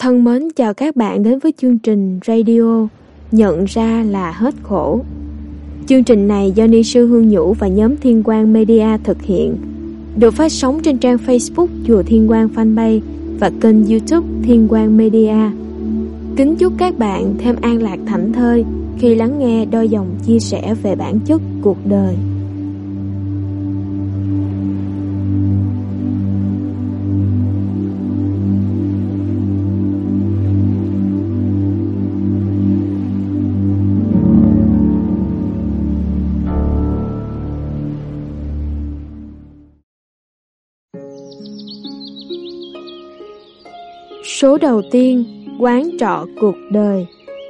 Thân mến chào các bạn đến với chương trình radio Nhận ra là hết khổ. Chương trình này do ni sư Hương Nhũ và nhóm Thiên Quang Media thực hiện, được phát sóng trên trang Facebook Chùa Thiên Quang Fanpage và kênh YouTube Thiên Quang Media. Kính chúc các bạn thêm an lạc thảnh thơi khi lắng nghe đôi dòng chia sẻ về bản chất cuộc đời. Số đầu tiên, quán trọ cuộc đời.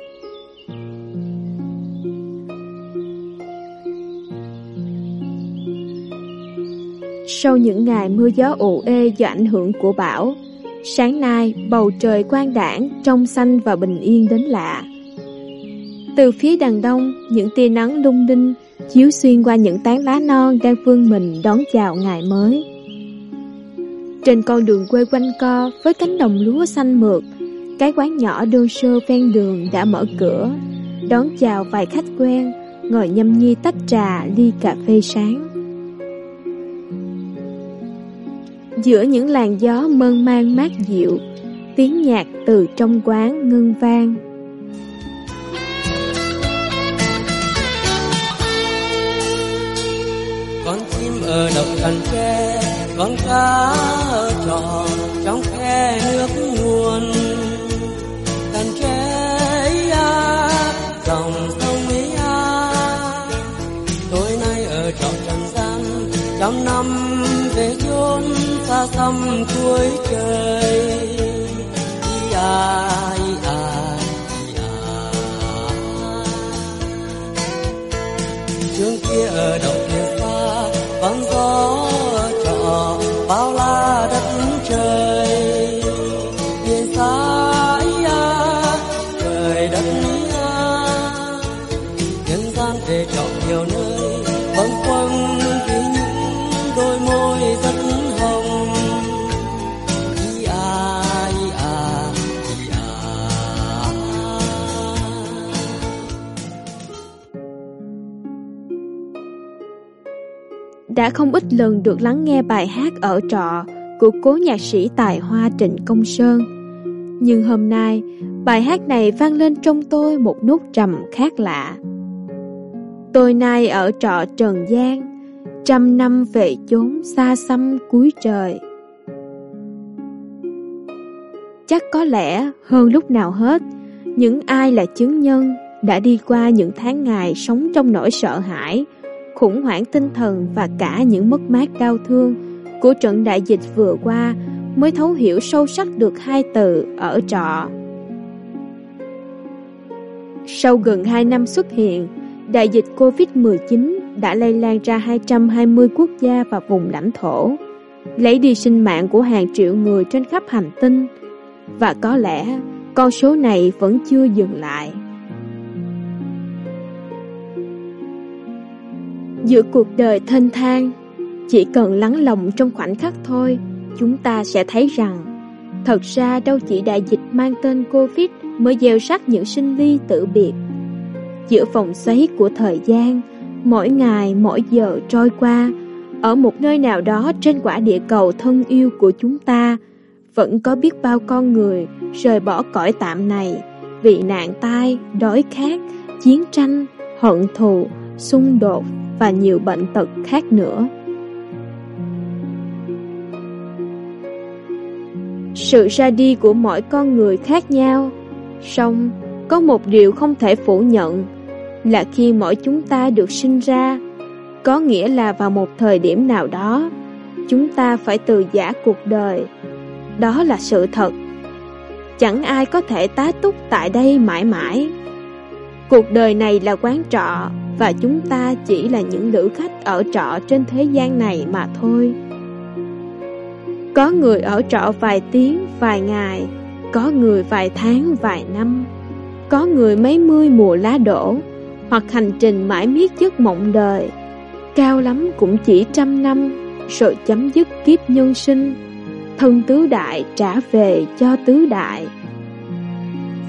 Sau những ngày mưa gió ù ê do ảnh hưởng của bão, sáng nay bầu trời quang đãng, trong xanh và bình yên đến lạ. Từ phía đằng đông, những tia nắng lung linh chiếu xuyên qua những tán lá non đang vươn mình đón chào ngày mới. Trên con đường quê quanh co với cánh đồng lúa xanh mượt, cái quán nhỏ đơn sơ ven đường đã mở cửa, đón chào vài khách quen, ngồi nhâm nhi tách trà, ly cà phê sáng. Giữa những làn gió mơn man mát dịu, tiếng nhạc từ trong quán ngân vang. Con chim ở đầu cành tre, con cá ở trò trong khe nước nguồn. Cành tre dòng sông ấy tối nay ở trọ trần gian, trăm năm về chốn xa xăm cuối trời. Trước kia ở đầu kia xa, vắng gió trọ bao la đất trời. Biển xa trời đất nhân gian để trọ nhiều nơi, bâng khuâng vì những đôi môi rất hồng. Đã không ít lần được lắng nghe bài hát Ở Trọ của cố nhạc sĩ tài hoa Trịnh Công Sơn. Nhưng hôm nay, bài hát này vang lên trong tôi một nốt trầm khác lạ. Tôi nay ở trọ trần gian, trăm năm về chốn xa xăm cuối trời. Chắc có lẽ hơn lúc nào hết, những ai là chứng nhân đã đi qua những tháng ngày sống trong nỗi sợ hãi, khủng hoảng tinh thần và cả những mất mát đau thương của trận đại dịch vừa qua mới thấu hiểu sâu sắc được hai từ ở trọ. Sau gần 2 năm xuất hiện, đại dịch Covid-19 đã lây lan ra 220 quốc gia và vùng lãnh thổ, lấy đi sinh mạng của hàng triệu người trên khắp hành tinh, và có lẽ con số này vẫn chưa dừng lại. Giữa cuộc đời thênh thang, chỉ cần lắng lòng trong khoảnh khắc thôi, chúng ta sẽ thấy rằng thật ra đâu chỉ đại dịch mang tên Covid mới gieo rắc những sinh ly tử biệt. Giữa vòng xoáy của thời gian, mỗi ngày mỗi giờ trôi qua, ở một nơi nào đó trên quả địa cầu thân yêu của chúng ta, vẫn có biết bao con người rời bỏ cõi tạm này vì nạn tai, đói khát, chiến tranh, hận thù, xung đột và nhiều bệnh tật khác nữa. Sự ra đi của mỗi con người khác nhau, song có một điều không thể phủ nhận là khi mỗi chúng ta được sinh ra, có nghĩa là vào một thời điểm nào đó, chúng ta phải từ giã cuộc đời. Đó là sự thật. Chẳng ai có thể tá túc tại đây mãi mãi. Cuộc đời này là quán trọ, và chúng ta chỉ là những lữ khách ở trọ trên thế gian này mà thôi. Có người ở trọ vài tiếng, vài ngày, có người vài tháng, vài năm, có người mấy mươi mùa lá đổ, hoặc hành trình mãi miết giấc mộng đời, cao lắm cũng chỉ 100 năm, rồi chấm dứt kiếp nhân sinh, thân tứ đại trả về cho tứ đại,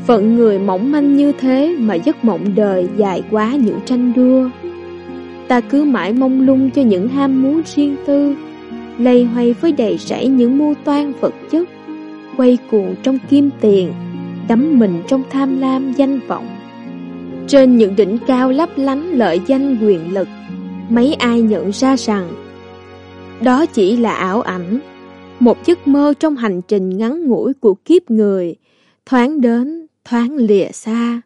Phận người mỏng manh như thế mà giấc mộng đời dài quá những tranh đua. Ta cứ mãi mông lung cho những ham muốn riêng tư, lây hoay với đầy rẫy những mưu toan vật chất, quay cuồng trong kim tiền, đắm mình trong tham lam danh vọng. Trên những đỉnh cao lấp lánh lợi danh quyền lực, mấy ai nhận ra rằng đó chỉ là ảo ảnh, một giấc mơ trong hành trình ngắn ngủi của kiếp người, thoáng đến, thoáng lìa xa.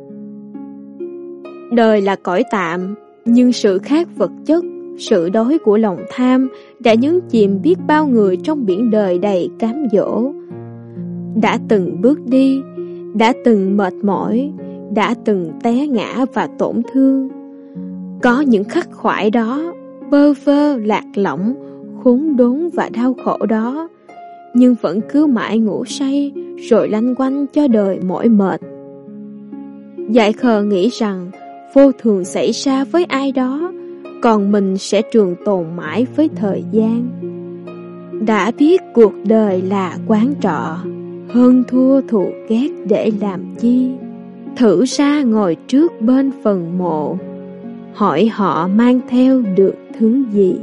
Đời là cõi tạm, nhưng sự khát vật chất, sự đói của lòng tham đã nhấn chìm biết bao người trong biển đời đầy cám dỗ. Đã từng bước đi, đã từng mệt mỏi, đã từng té ngã và tổn thương. Có những khắc khoải đó, bơ vơ, lạc lõng, khốn đốn và đau khổ đó, nhưng vẫn cứ mãi ngủ say rồi lanh quanh cho đời mỏi mệt. Dại khờ nghĩ rằng vô thường xảy ra với ai đó, còn mình sẽ trường tồn mãi với thời gian. Đã biết cuộc đời là quán trọ, hơn thua thù ghét để làm chi. Thử ra ngồi trước bên phần mộ, hỏi họ mang theo được thứ gì.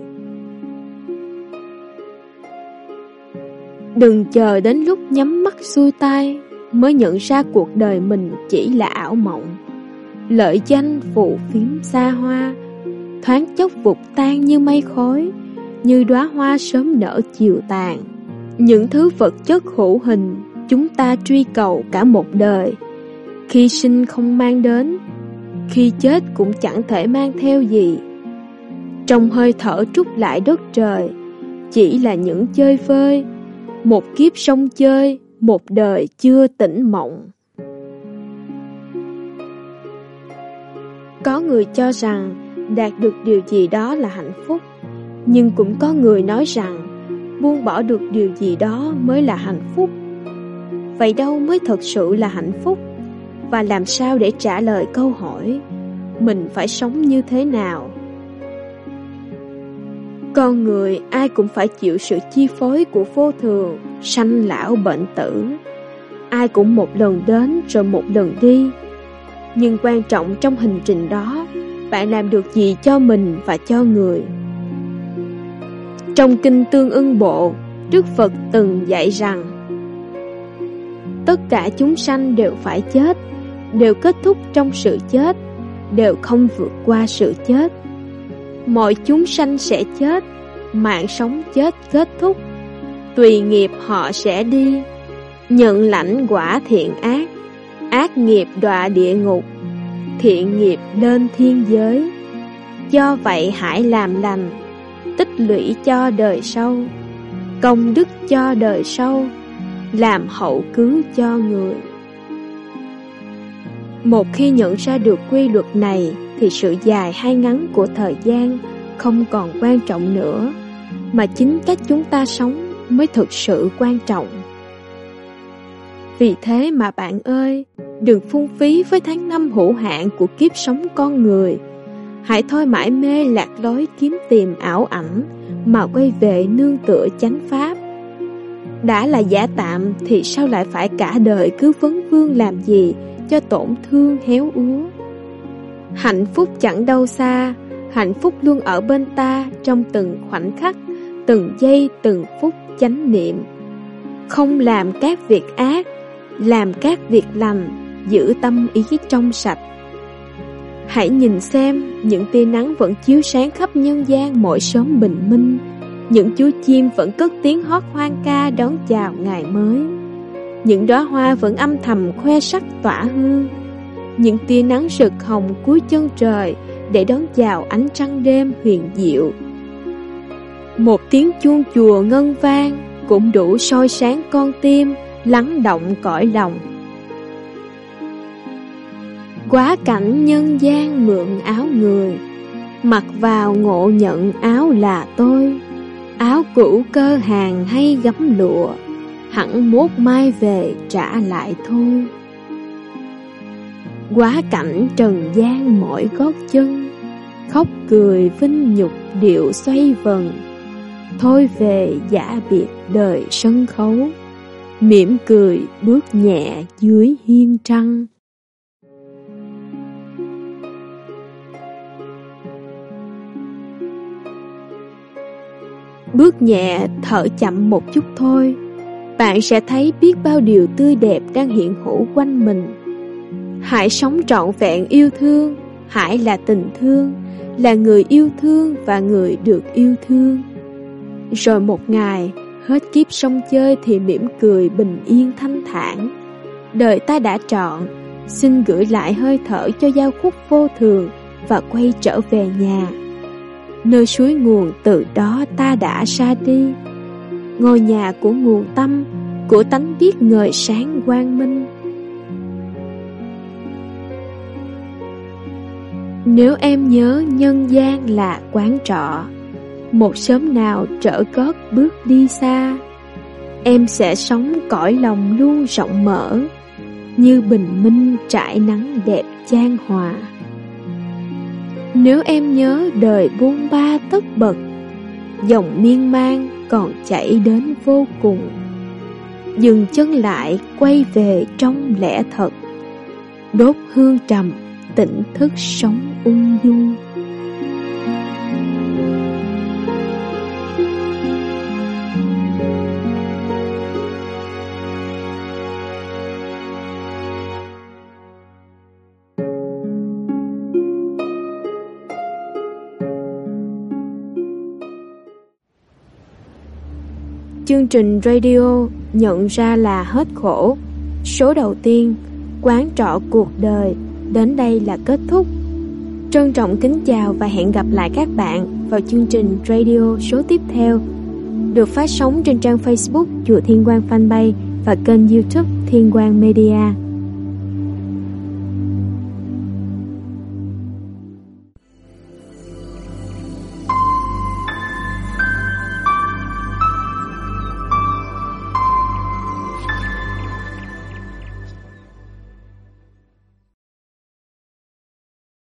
Đừng chờ đến lúc nhắm mắt xuôi tay mới nhận ra cuộc đời mình chỉ là ảo mộng. Lợi danh phù phiếm xa hoa, thoáng chốc vụt tan như mây khói, như đóa hoa sớm nở chiều tàn. Những thứ vật chất hữu hình chúng ta truy cầu cả một đời, khi sinh không mang đến, khi chết cũng chẳng thể mang theo gì. Trong hơi thở trút lại đất trời, chỉ là những chơi vơi, một kiếp sông chơi, một đời chưa tỉnh mộng. Có người cho rằng đạt được điều gì đó là hạnh phúc, nhưng cũng có người nói rằng buông bỏ được điều gì đó mới là hạnh phúc. Vậy đâu mới thực sự là hạnh phúc? Và làm sao để trả lời câu hỏi mình phải sống như thế nào? Con người ai cũng phải chịu sự chi phối của vô thường, sanh lão bệnh tử. Ai cũng một lần đến rồi một lần đi. Nhưng quan trọng trong hành trình đó, bạn làm được gì cho mình và cho người? Trong Kinh Tương Ưng Bộ, Đức Phật từng dạy rằng tất cả chúng sanh đều phải chết, đều kết thúc trong sự chết, đều không vượt qua sự chết. Mọi chúng sanh sẽ chết, mạng sống chết kết thúc, tùy nghiệp họ sẽ đi, nhận lãnh quả thiện ác, ác nghiệp đọa địa ngục, thiện nghiệp lên thiên giới. Do vậy hãy làm lành, tích lũy cho đời sau, công đức cho đời sau, làm hậu cứu cho người. Một khi nhận ra được quy luật này thì sự dài hay ngắn của thời gian không còn quan trọng nữa, mà chính cách chúng ta sống mới thực sự quan trọng. Vì thế mà bạn ơi, đừng phung phí với tháng năm hữu hạn của kiếp sống con người. Hãy thôi mãi mê lạc lối kiếm tìm ảo ảnh, mà quay về nương tựa chánh pháp. Đã là giả tạm thì sao lại phải cả đời cứ vấn vương làm gì cho tổn thương héo úa. Hạnh phúc chẳng đâu xa, hạnh phúc luôn ở bên ta trong từng khoảnh khắc, từng giây từng phút chánh niệm. Không làm các việc ác, làm các việc lành, giữ tâm ý trong sạch. Hãy nhìn xem những tia nắng vẫn chiếu sáng khắp nhân gian mỗi sớm bình minh, những chú chim vẫn cất tiếng hót hoang ca đón chào ngày mới, những đóa hoa vẫn âm thầm khoe sắc tỏa hương, những tia nắng rực hồng cuối chân trời để đón chào ánh trăng đêm huyền diệu. Một tiếng chuông chùa ngân vang cũng đủ soi sáng con tim, lắng động cõi lòng. Quá cảnh nhân gian mượn áo người, mặc vào ngộ nhận áo là tôi. Áo cũ cơ hàng hay gấm lụa, hẳn mốt mai về trả lại thôi. Quá cảnh trần gian mỏi gót chân, khóc cười vinh nhục điệu xoay vần. Thôi về giả biệt đời sân khấu, mỉm cười bước nhẹ dưới hiên trăng. Bước nhẹ, thở chậm một chút thôi, bạn sẽ thấy biết bao điều tươi đẹp đang hiện hữu quanh mình. Hãy sống trọn vẹn yêu thương, hãy là tình thương, là người yêu thương và người được yêu thương. Rồi một ngày, hết kiếp sông chơi thì mỉm cười bình yên thanh thản. Đời ta đã trọn, xin gửi lại hơi thở cho giao khúc vô thường và quay trở về nhà. Nơi suối nguồn từ đó ta đã ra đi, ngôi nhà của nguồn tâm, của tánh biết ngời sáng quang minh. Nếu em nhớ nhân gian là quán trọ, một sớm nào trở gót bước đi xa, em sẽ sống cõi lòng luôn rộng mở, như bình minh trải nắng đẹp chan hòa. Nếu em nhớ đời bôn ba tất bật, dòng miên man còn chảy đến vô cùng, dừng chân lại quay về trong lẽ thật, đốt hương trầm tỉnh thức sống ung dung. Chương trình radio Nhận ra là hết khổ, số đầu tiên, Quán trọ cuộc đời, đến đây là kết thúc. Trân trọng kính chào và hẹn gặp lại các bạn vào chương trình radio số tiếp theo, được phát sóng trên trang Facebook Chùa Thiên Quang Fanpage và kênh YouTube Thiên Quang Media.